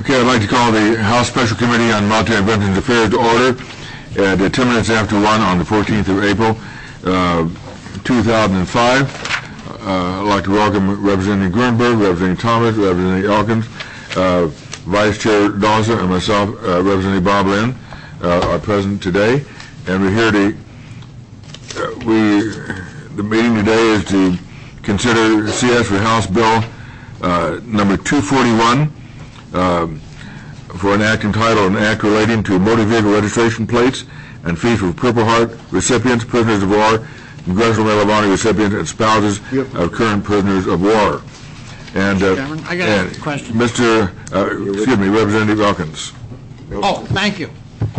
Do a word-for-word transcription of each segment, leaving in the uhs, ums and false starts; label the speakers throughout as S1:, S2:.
S1: Okay, I'd like to call the House Special Committee on Military Veterans Affairs to order at uh, ten minutes after one on the fourteenth of April, uh, two thousand five. Uh, I'd like to welcome Representative Gruenberg, Representative Thomas, Representative Elkins, uh, Vice Chair Dawson, and myself, uh, Representative Bob Lynn, uh, are present today. And we're here to, uh, we, the meeting today is to consider C S for House Bill uh, number two forty-one, Um, for an act entitled, an act relating to motor vehicle registration plates and fees for Purple Heart recipients, prisoners of war, Congressional Medal of Honor recipients, and spouses yep. of current prisoners of war. And, uh,
S2: Chairman, I got a question.
S1: Mister Uh, excuse me, Representative Elkins.
S2: Oh, thank you.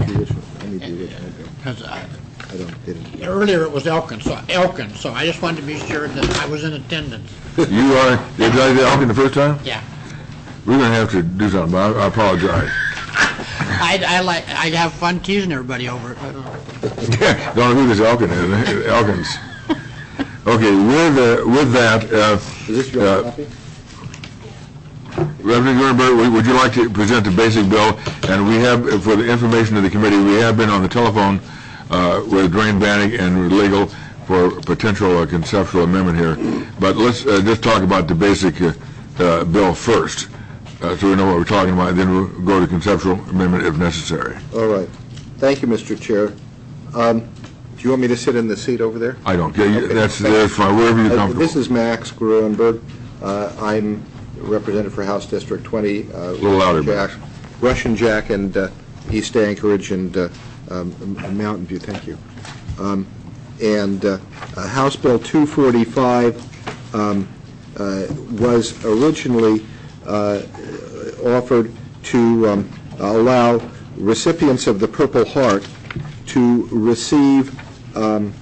S2: Because uh, earlier it was Elkins, so Elkins, so I just wanted to be sure that I was in attendance.
S1: You are, did you do Elkins the first time?
S2: Yeah.
S1: We're going to have to do something, but I, I apologize.
S2: I'd, I like, I'd have fun teasing everybody over it.
S1: Don't know who this Elkins is. Elkins. Okay, with, uh, with that, uh,
S3: is this your uh, copy?
S1: Reverend Gruenberg, would you like to present the basic bill? And we have, for the information of the committee, we have been on the telephone uh, with Dwayne Bannock and legal for potential uh, conceptual amendment here. But let's uh, just talk about the basic uh, uh, bill first. Uh, so we know what we're talking about, then we'll go to conceptual amendment if necessary.
S3: All right. Thank you, Mister Chair. Um, do you want me to sit in the seat over there?
S1: I don't. Okay, okay. That's, that's fine, wherever you're comfortable.
S3: Uh, this is Max Gruenberg. Uh, I'm representative for House District twenty. Uh,
S1: A little louder,
S3: Jack, Russian Jack and uh, East Anchorage and uh, um, Mountain View. Thank you. Um, and uh, uh, House Bill two forty-five um, uh, was originally Uh, offered to um, allow recipients of the Purple Heart to receive um,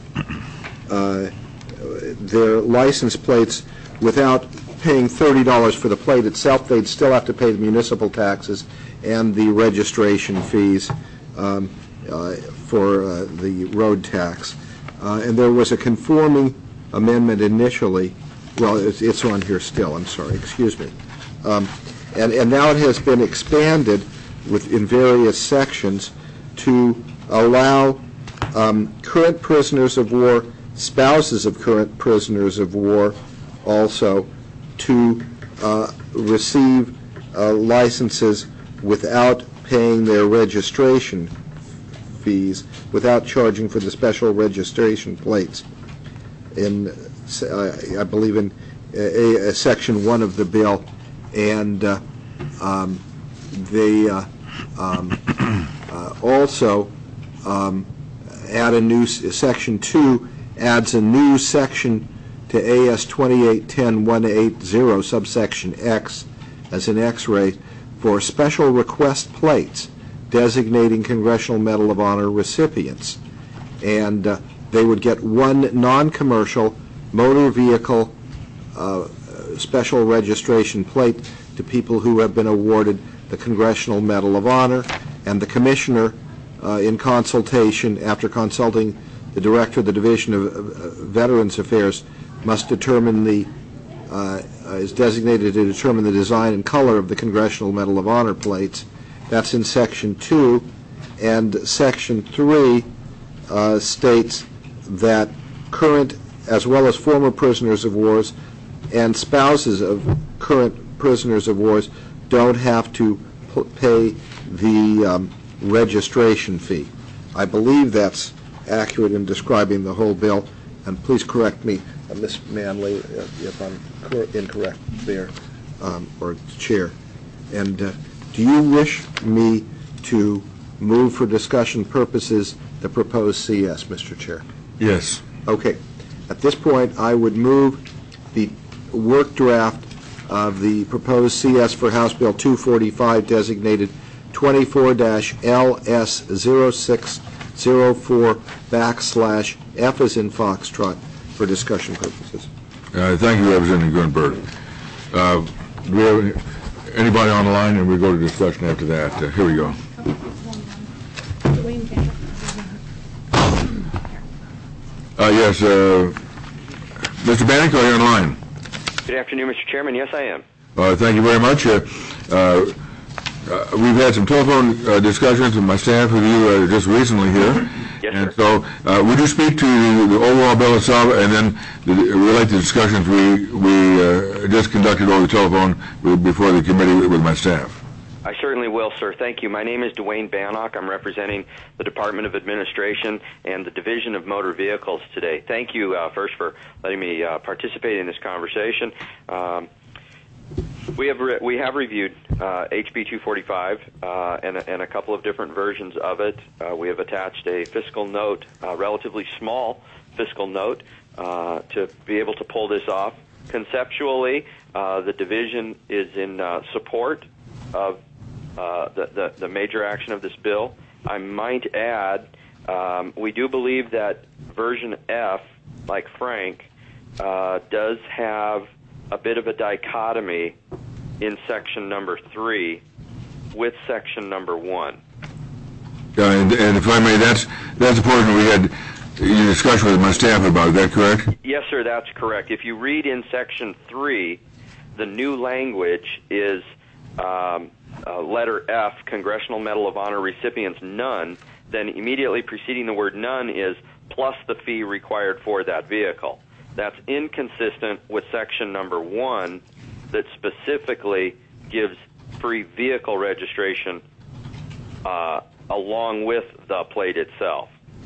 S3: uh, their license plates without paying thirty dollars for the plate itself. They'd still have to pay the municipal taxes and the registration fees um, uh, for uh, the road tax. Uh, and there was a conforming amendment initially. Well, it's, it's on here still. I'm sorry. Excuse me. Um, and, and now it has been expanded with, in various sections to allow um, current prisoners of war, spouses of current prisoners of war also to uh, receive uh, licenses without paying their registration fees, without charging for the special registration plates. In, uh, I believe in a, a section one of the bill. And uh, um, they uh, um, uh, also um, add a new section two adds a new section to A S twenty-eight ten one eighty subsection X as an X-ray for special request plates designating Congressional Medal of Honor recipients, and uh, they would get one non-commercial motor vehicle Uh, special registration plate to people who have been awarded the Congressional Medal of Honor, and the Commissioner, uh, in consultation, after consulting the Director of the Division of uh, Veterans Affairs, must determine the, uh, is designated to determine the design and color of the Congressional Medal of Honor plates. That's in Section two, and Section three uh, states that current as well as former prisoners of wars and spouses of current prisoners of wars don't have to p- pay the um, registration fee. I believe that's accurate in describing the whole bill, and please correct me, uh, Miz Manley, uh, if I'm cor- incorrect there, um, or Chair. And uh, do you wish me to move for discussion purposes the proposed C S, Mister Chair?
S1: Yes.
S3: Okay. At this point, I would move the work draft of the proposed C S for House Bill two forty-five designated twenty-four L S zero six zero four backslash F as in Foxtrot for discussion purposes.
S1: Uh, thank you, Representative Gruenberg. Uh, do we have anybody on the line? And we'll go to discussion after that. Uh, here we go. Uh, yes, uh, Mister Bannock, are you on the line?
S4: Good afternoon, Mister Chairman. Yes, I am.
S1: Uh, thank you very much. Uh, uh, Uh, We've had some telephone uh, discussions with my staff with you uh, just recently here.
S4: Yes,
S1: And
S4: sir.
S1: so, uh, would you speak to the overall bill itself and then the, relate the discussions we, we uh, just conducted over the telephone before the committee with my staff?
S4: I certainly will, sir. Thank you. My name is Dwayne Bannock. I'm representing the Department of Administration and the Division of Motor Vehicles today. Thank you, uh, first, for letting me uh, participate in this conversation. Um, we have re- we have reviewed uh, H B two forty-five uh, and, a, and a couple of different versions of it. Uh, we have attached a fiscal note, a relatively small fiscal note, uh, to be able to pull this off. Conceptually, uh, the division is in uh, support of Uh, the, the, the major action of this bill. I might add, um, we do believe that version F, like Frank, uh, does have a bit of a dichotomy in section number three with section number one.
S1: Uh, and, and if I may, that's that's the portion we had a discussion with my staff about. Is that correct?
S4: Yes, sir, that's correct. If you read in section three, the new language is um, Uh, letter F, Congressional Medal of Honor recipients, none, then immediately preceding the word none is plus the fee required for that vehicle. That's inconsistent with section number one that specifically gives free vehicle registration uh, along with the plate itself.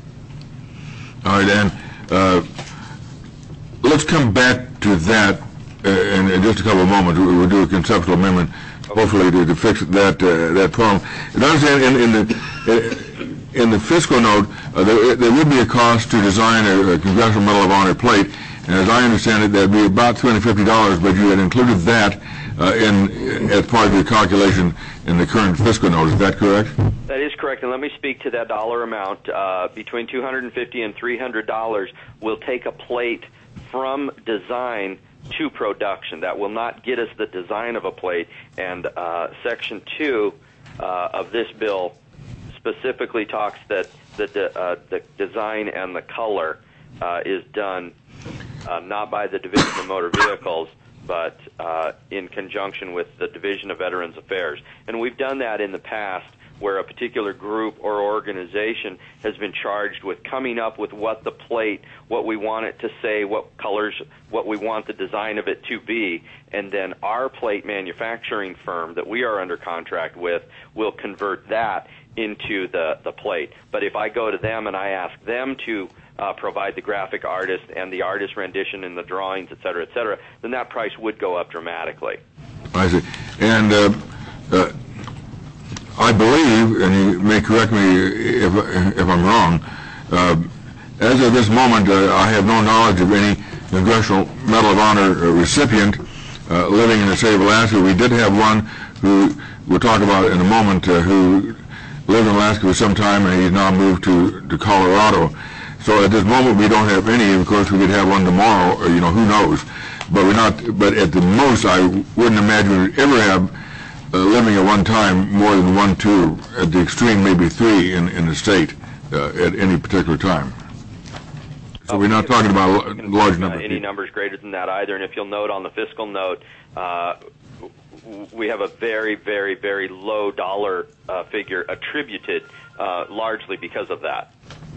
S1: All right, and uh, let's come back to that uh, in, in just a couple of moments. We- We'll do a conceptual amendment, hopefully to, to fix that uh, that problem. And I understand in, in the uh, in the fiscal note, uh, there, there would be a cost to design a, a Congressional Medal of Honor plate, and as I understand it, that'd be about two hundred fifty dollars. But you had included that uh, in as part of your calculation in the current fiscal note. Is that correct?
S4: That is correct, and let me speak to that dollar amount. Uh, between two hundred fifty dollars and three hundred dollars, we'll take a plate from design to production. That will not get us the design of a plate, and uh, Section two uh, of this bill specifically talks that, that the, uh, the design and the color uh, is done uh, not by the Division of Motor Vehicles, but uh, in conjunction with the Division of Veterans Affairs. And we've done that in the past where a particular group or organization has been charged with coming up with what the plate, what we want it to say, what colors, what we want the design of it to be, and then our plate manufacturing firm that we are under contract with will convert that into the, the plate. But if I go to them and I ask them to uh, provide the graphic artist and the artist rendition and the drawings, et cetera, et cetera, then that price would go up dramatically.
S1: I see. And uh, uh, I believe, and you may correct me if, if I'm wrong, uh, as of this moment, uh, I have no knowledge of any Congressional Medal of Honor uh, recipient uh, living in the state of Alaska. We did have one who we'll talk about in a moment, uh, who lived in Alaska for some time, and he's now moved to, to Colorado. So at this moment, we don't have any. Of course, we could have one tomorrow, or, you know, who knows. But we're not. But at the most, I wouldn't imagine we'd ever have Uh, living at one time more than one, two, at the extreme maybe three in, in the state uh, at any particular time. So we're not talking about a l- large number.
S4: Uh, any numbers greater than that either. And if you'll note on the fiscal note, uh, w- we have a very, very, very low dollar uh, figure attributed uh, largely because of that.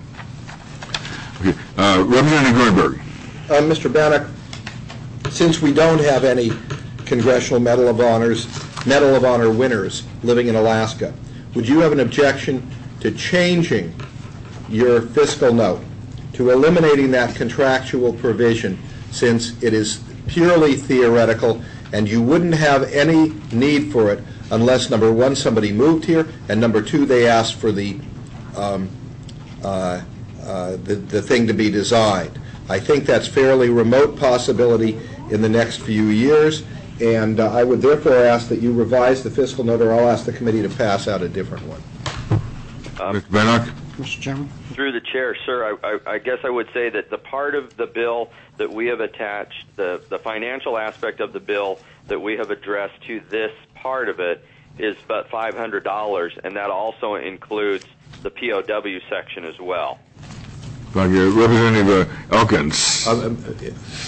S1: Okay. Uh, Representative Greenberg.
S3: Uh, Mister Bannock, since we don't have any Congressional Medal of Honors, Medal of Honor winners living in Alaska, would you have an objection to changing your fiscal note, to eliminating that contractual provision, since it is purely theoretical and you wouldn't have any need for it unless, number one, somebody moved here, and number two, they asked for the, um, uh, uh, the, the thing to be designed? I think that's fairly remote possibility in the next few years, and uh, I would therefore ask that you revise the fiscal note, or I'll ask the committee to pass out a different one.
S4: Um,
S1: Mister Bannock?
S2: Mister Chairman?
S4: Through the chair, sir, I, I, I guess I would say that the part of the bill that we have attached, the, the financial aspect of the bill that we have addressed to this part of it is about five hundred dollars, and that also includes the P O W section as well.
S1: Thank you. Representative uh, Elkins.
S3: Um,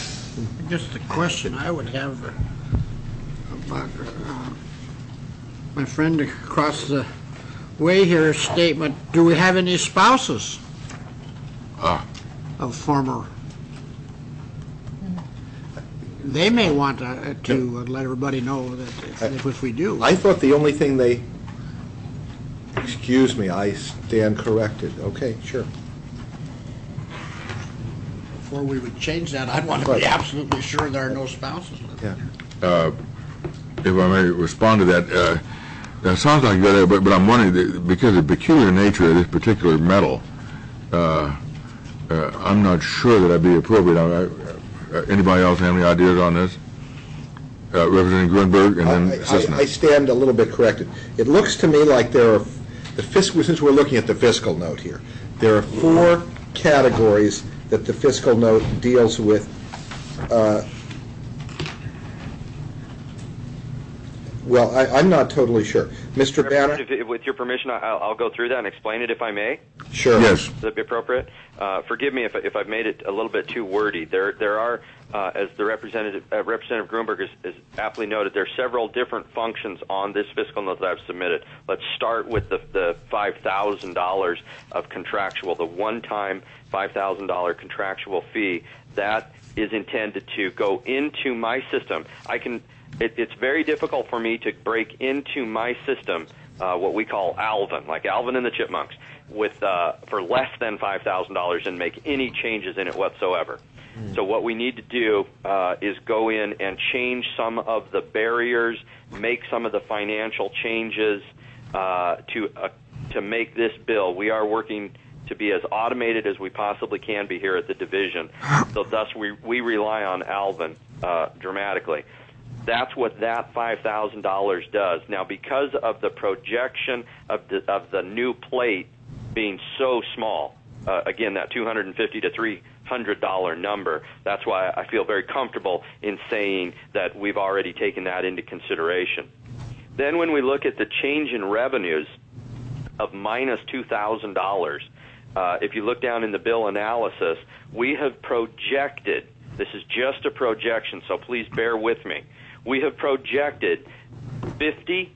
S2: Just the question I would have about, uh, My friend across the way here statement, do we have any spouses
S1: Ah.
S2: of former? They may want to, to let everybody know that if, if we do.
S3: I thought the only thing they, excuse me, I stand corrected. Okay, sure.
S2: Before we would change that, I'd want to
S3: Right.
S2: be absolutely sure there are no spouses.
S3: Yeah.
S1: Uh, If I may respond to that, uh, that sounds like a good idea, but, but I'm wondering, that because of the peculiar nature of this particular metal, uh, uh, I'm not sure that that'd be appropriate. I, I, uh, anybody else have any ideas on this? Uh, Representative Grunberg and then
S3: I- I, I
S1: Sisseton.
S3: stand a little bit corrected. It looks to me like there are, the fiscal, since we're looking at the fiscal note here, there are four categories that the fiscal note deals with. Uh, Well, I, I'm not totally sure. Mister Banner?
S4: If- With your permission, I'll, I'll go through that and explain it if I may.
S3: Sure.
S1: Yes.
S4: Would that be appropriate? Uh, forgive me if, if I've made it a little bit too wordy. There, there are, uh, as the representative, uh, Representative Grunberg is, is aptly noted, there are several different functions on this fiscal note that I've submitted. Let's start with the, the five thousand dollars of contractual, the one-time five thousand dollars contractual fee. That is intended to go into my system. I can. It, it's very difficult for me to break into my system uh, what we call Alvin, like Alvin and the Chipmunks, with uh, for less than five thousand dollars and make any changes in it whatsoever. Mm. So what we need to do uh, is go in and change some of the barriers, make some of the financial changes uh, to uh, to make this bill. We are working to be as automated as we possibly can be here at the division. So thus we, we rely on Alvin uh, dramatically. That's what that five thousand dollars does. Now, because of the projection of the, of the new plate being so small, uh, again, that two hundred fifty to three hundred dollars number, that's why I feel very comfortable in saying that we've already taken that into consideration. Then when we look at the change in revenues of minus two thousand dollars, uh, if you look down in the bill analysis, we have projected, this is just a projection, so please bear with me, we have projected fifty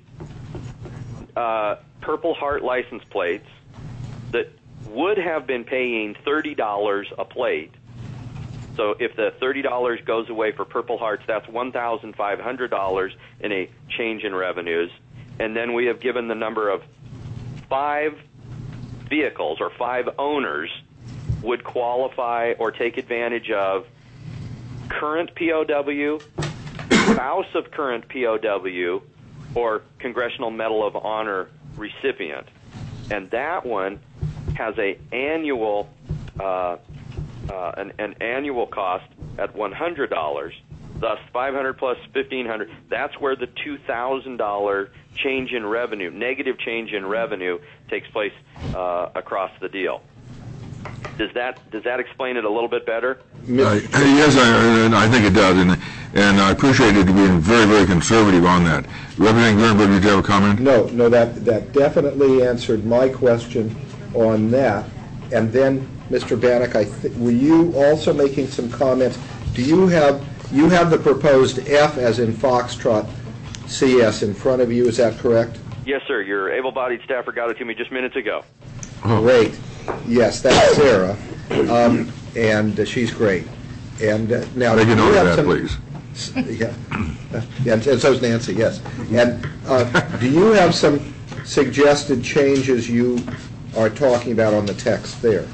S4: uh, Purple Heart license plates that would have been paying thirty dollars a plate. So if the thirty dollars goes away for Purple Hearts, that's one thousand five hundred dollars in a change in revenues. And then we have given the number of five vehicles or five owners would qualify or take advantage of current P O W, spouse of current P O W, or Congressional Medal of Honor recipient. And that one has a annual uh, uh, an, an annual cost at one hundred dollars, thus five hundred dollars plus fifteen hundred dollars. That's where the two thousand dollars change in revenue, negative change in revenue, takes place uh, across the deal. Does that does that explain it a little bit better?
S1: Uh, yes, I, and I think it does, and, and I appreciate it being very, very conservative on that. Representative Grunberg, did you have a comment?
S3: No, no, that, that definitely answered my question on that. And then, Mister Bannock, I th- were you also making some comments? Do you have, you have the proposed F as in Foxtrot C S in front of you, is that correct?
S4: Yes, sir. Your able-bodied staffer got it to me just minutes ago.
S1: Oh.
S3: Great. Yes, that's Sarah, um, and uh, she's great. And uh, now,
S1: Make a
S3: do
S1: note
S3: you
S1: of
S3: have
S1: that,
S3: some-
S1: please.
S3: Yeah, yeah, and and so's Nancy, yes. And uh, do you have some suggested changes you are talking about on the text there?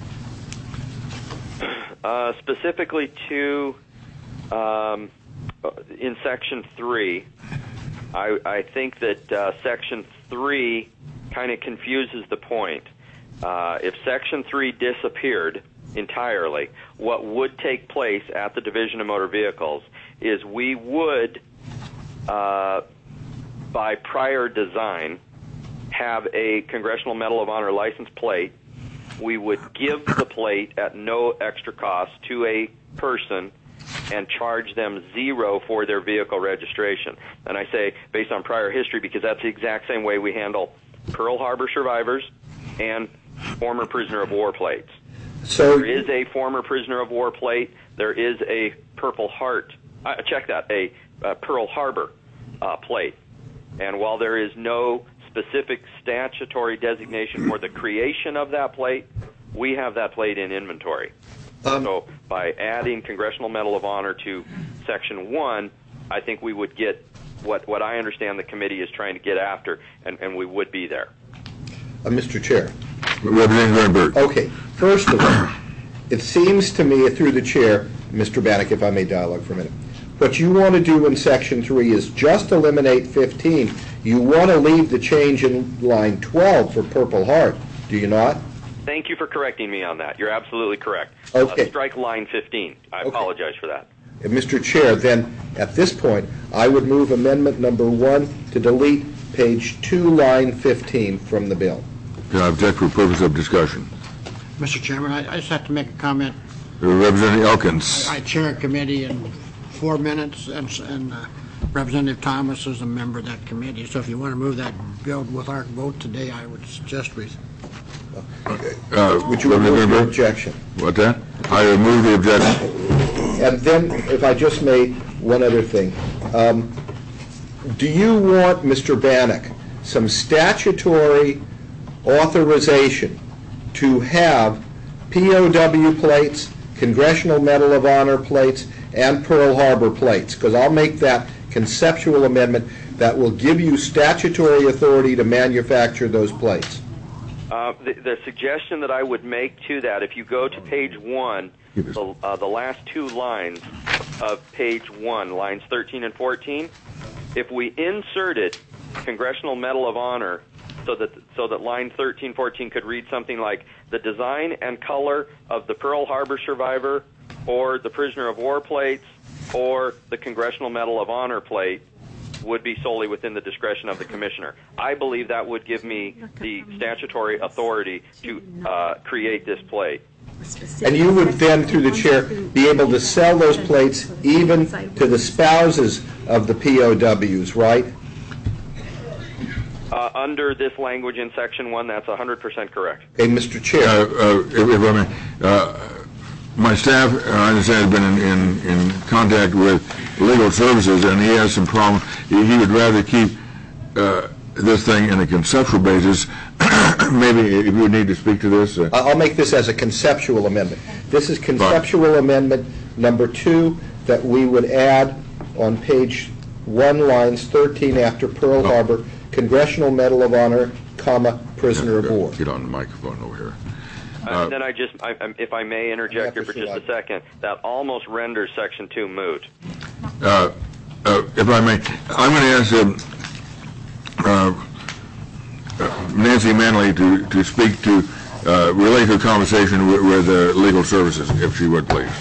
S4: Uh, specifically to, um, in Section three, I, I think that uh, Section three kind of confuses the point. Uh, if Section three disappeared entirely, what would take place at the Division of Motor Vehicles is we would, uh, by prior design, have a Congressional Medal of Honor license plate. We would give the plate at no extra cost to a person and charge them zero for their vehicle registration. And I say based on prior history because that's the exact same way we handle Pearl Harbor survivors and former prisoner of war plates.
S3: So
S4: There is a former prisoner of war plate. There is a Purple Heart. Uh, check that, a uh, Pearl Harbor uh, plate. And while there is no specific statutory designation for the creation of that plate, we have that plate in inventory.
S3: Um,
S4: so by adding Congressional Medal of Honor to Section one, I think we would get what, what I understand the committee is trying to get after, and, and we would be there.
S3: Uh, Mister Chair.
S1: Representative Greenberg.
S3: Okay, first of all, it seems to me, through the chair, Mister Bannock, if I may dialogue for a minute, what you want to do in Section three is just eliminate fifteen. You want to leave the change in line twelve for Purple Heart, do you not?
S4: Thank you for correcting me on that. You're absolutely correct.
S3: Okay.
S4: Uh, strike line fifteen. I
S3: Okay.
S4: apologize for that.
S3: And Mister Chair, then, at this point, I would move amendment number one to delete page two, line fifteen from the bill.
S1: Can I object for purpose of discussion?
S2: Mister Chairman, I I just have to make a comment.
S1: Representative Elkins.
S2: I chair a committee in four minutes, and s- and uh, Representative Thomas is a member of that committee. So if you want to move that bill with our vote today, I would suggest we...
S1: Uh,
S3: Would you remove your
S1: Greenberg?
S3: objection?
S1: What that? I remove the objection.
S3: And then, if I just may, one other thing. Um, Do you want, Mister Bannock, some statutory authorization to have P O W plates, Congressional Medal of Honor plates, and Pearl Harbor plates? Because I'll make that conceptual amendment that will give you statutory authority to manufacture those plates.
S4: Uh, the, the suggestion that I would make to that, if you go to page one, the, uh, the last two lines of page one, lines thirteen and fourteen, if we inserted Congressional Medal of Honor so that so that line thirteen, fourteen could read something like the design and color of the Pearl Harbor survivor or the prisoner of war plates or the Congressional Medal of Honor plate, would be solely within the discretion of the commissioner. I believe that would give me the statutory authority to uh, create this plate.
S3: And you would then, through the chair, be able to sell those plates even to the spouses of the P O Ws, right?
S4: Uh, under this language in Section one, that's one hundred percent correct.
S3: Okay, Mister Chair.
S1: Uh, uh, if, if I may, uh, my staff, uh, I understand, has been in, in, in contact with legal services, and he has some problems. He, he would rather keep uh, this thing in a conceptual basis. Maybe if you would need to speak to this. Uh,
S3: I'll make this as a conceptual amendment. This is conceptual amendment number two that we would add on page one, lines thirteen after Pearl Harbor, Congressional Medal of Honor, comma, prisoner of war.
S1: Get on the microphone over here.
S4: Uh, then I just, I, I- if I may interject here for just a
S3: Absolutely.
S4: second, that almost renders Section two moot.
S1: Uh, uh, if I may, I'm going to ask um, uh, uh, Nancy Manley to, to speak to, uh, relate her conversation with, with uh, legal services, if she would, please.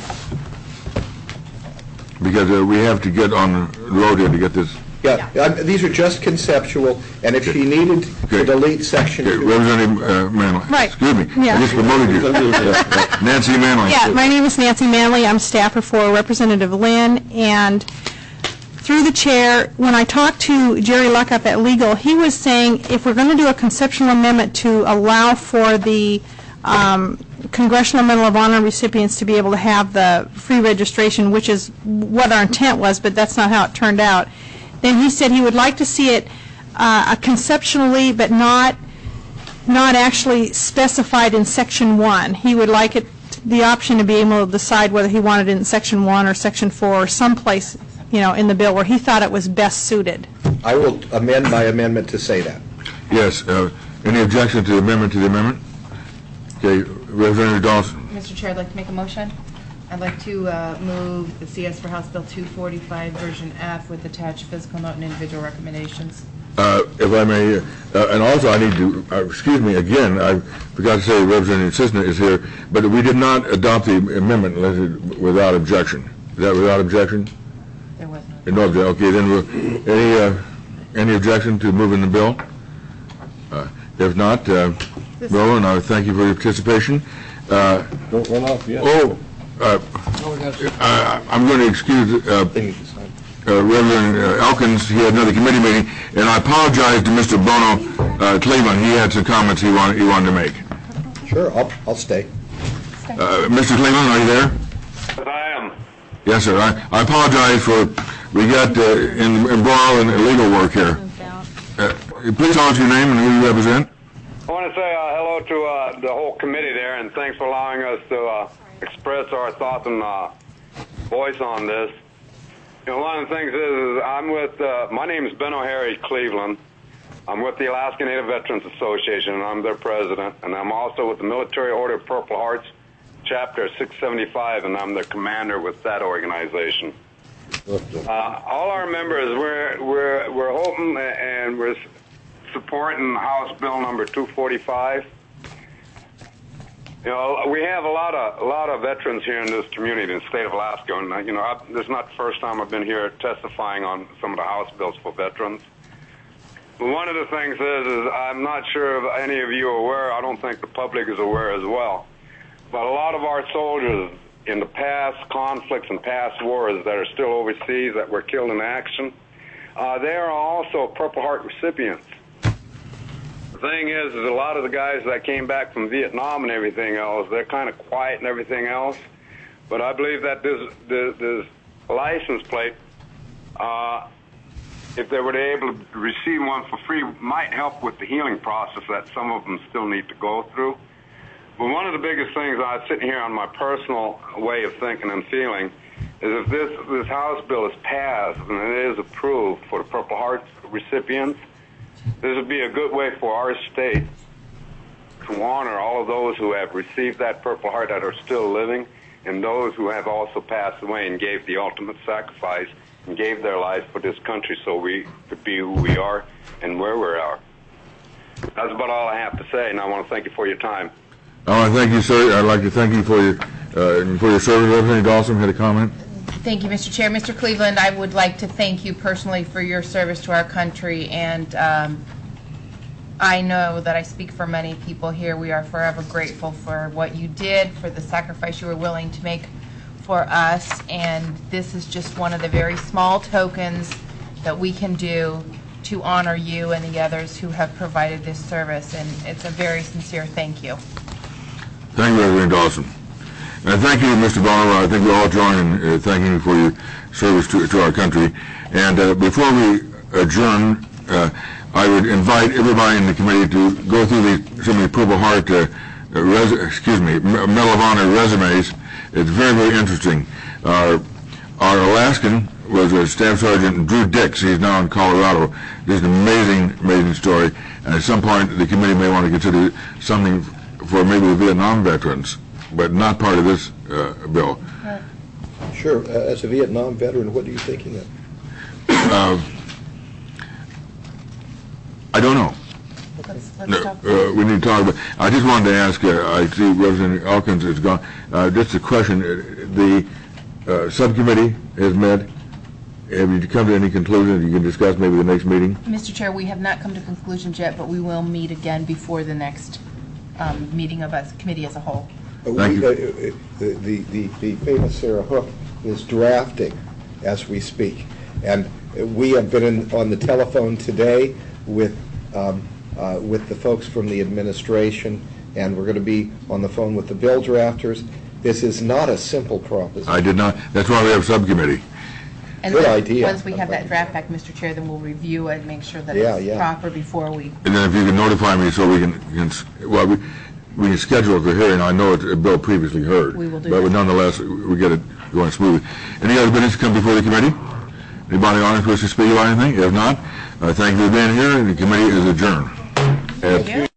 S1: Because uh, we have to get on the road here to get this.
S3: Yeah, I'm- these are just conceptual, and if she needed
S1: Okay.
S3: to delete section
S1: Okay,
S3: two.
S1: Representative uh, Manley.
S5: Right.
S1: Excuse me.
S5: Yeah.
S1: I just promoted you. Uh, Nancy Manley.
S5: Yeah, my name is Nancy Manley. I'm staffer for Representative Lynn, and through the chair, when I talked to Jerry Luck up at Legal, he was saying if we're going to do a conceptual amendment to allow for the um, Congressional Medal of Honor recipients to be able to have the free registration, which is what our intent was, but that's not how it turned out, then he said he would like to see it uh, conceptually, but not not actually specified in Section one. He would like it, the option to be able to decide whether he wanted it in Section one or Section four or someplace, you know, in the bill where he thought it was best suited.
S3: I will amend my amendment to say that.
S1: Yes. Uh, any objection to the amendment to the amendment? Okay, Representative Dawson.
S6: Mister Chair, I'd like to make a motion. I'd like to uh, move the C S for House Bill two forty-five, version F, with attached physical note and individual recommendations.
S1: Uh, if I may, uh, and also I need to, uh, excuse me again, I forgot to say Representative Cisna is here, but we did not adopt the amendment unless it- without objection. Is that without objection?
S6: There was no.
S1: No objection. Okay, then we'll, any, uh, any objection to moving the bill? Uh, if not, uh, Roland, I thank you for your participation. Uh,
S3: Don't run off yet.
S1: oh, uh, uh, I'm going to excuse, uh, Uh, Reverend uh, Elkins, he had another committee meeting, and I apologize to Mister Bono uh, Cleveland. He had some comments he wanted, he wanted to make.
S3: Sure, I'll, I'll stay.
S1: Uh, Mister Cleveland, are you there?
S4: I am.
S1: Yes, sir. I, I apologize for, we got uh, in, embroiled in legal work here. Please tell us your name and who you represent.
S7: I want to say uh, hello to uh, the whole committee there, and thanks for allowing us to uh, express our thoughts and uh, voice on this. You know, one of the things is, is I'm with, uh, my name is Ben O'Hara Cleveland. I'm with the Alaska Native Veterans Association, and I'm their president. And I'm also with the Military Order of Purple Hearts, Chapter six seventy-five, and I'm the commander with that organization. Uh, all our members, we're, we're, we're hoping and we're supporting House Bill number two forty-five. You know, we have a lot of a lot of veterans here in this community in the state of Alaska, and you know, I, this is not the first time I've been here testifying on some of the House bills for veterans. But one of the things is, is I'm not sure if any of you are aware. I don't think the public is aware as well. But a lot of our soldiers in the past conflicts and past wars that are still overseas that were killed in action, uh, they are also Purple Heart recipients. The thing is, is a lot of the guys that came back from Vietnam and everything else, they're kind of quiet and everything else. But I believe that this, this, this license plate, uh, if they were able to receive one for free, might help with the healing process that some of them still need to go through. But one of the biggest things I was sitting here on my personal way of thinking and feeling is if this, this House bill is passed and it is approved for the Purple Heart recipients, this would be a good way for our state to honor all of those who have received that Purple Heart that are still living, and those who have also passed away and gave the ultimate sacrifice and gave their life for this country so we could be who we are and where we are. That's about all I have to say, and I want to thank you for your time.
S1: I want to thank you, sir. I'd like to thank you for your uh, for your service. Representative Dawson had a comment.
S6: Thank you, Mister Chair. Mister Cleveland, I would like to thank you personally for your service to our country, and um, I know that I speak for many people here. We are forever grateful for what you did, for the sacrifice you were willing to make for us, and this is just one of the very small tokens that we can do to honor you and the others who have provided this service, and it's a very sincere thank you.
S1: Thank you, Reverend Dawson. And thank you, Mister Bonner. I think we all join in uh, thanking you for your service to, to our country. And uh, before we adjourn, uh, I would invite everybody in the committee to go through the, some of the Purple Heart, uh, res, excuse me, Medal of Honor resumes. It's very, very interesting. Uh, our Alaskan was a Staff Sergeant Drew Dix. He's now in Colorado. This is an amazing, amazing story. And at some point, the committee may want to consider something for maybe the Vietnam veterans, but not part of this uh, bill.
S3: Sure. Uh, as a Vietnam veteran, what are you thinking of?
S1: Uh, I don't know.
S6: Let's, let's
S1: No,
S6: talk.
S1: uh, we need to talk about. I just wanted to ask. Uh, I see Representative Elkins is gone. Uh, just a question. Uh, the uh, subcommittee has met. Have you come to any conclusions you can discuss maybe the next meeting?
S6: Mister Chair, we have not come to conclusions yet, but we will meet again before the next um, meeting of us committee as a whole.
S3: Uh,
S1: Thank
S3: we,
S1: you.
S3: uh, the, the, the, the famous Sarah Hook is drafting as we speak. And uh, we have been in, on the telephone today with, um, uh, with the folks from the administration, and we're going to be on the phone with the bill drafters. This is not a simple proposition.
S1: I did not. That's why we have a subcommittee.
S6: And
S3: Good
S6: then,
S3: idea.
S6: once we have that draft back, Mister Chair, then we'll review it and make sure that
S3: Yeah,
S6: it's
S3: yeah.
S6: proper before we.
S1: And then if you can notify me so we can, can s- well, we, we can schedule the hearing. I know it's a bill previously heard.
S6: We will do
S1: But
S6: that.
S1: nonetheless, we get it going smoothly. Any other business to come before the committee? Anybody on it wish to speak about anything? If not, uh, thank you for being here, and the committee is adjourned. At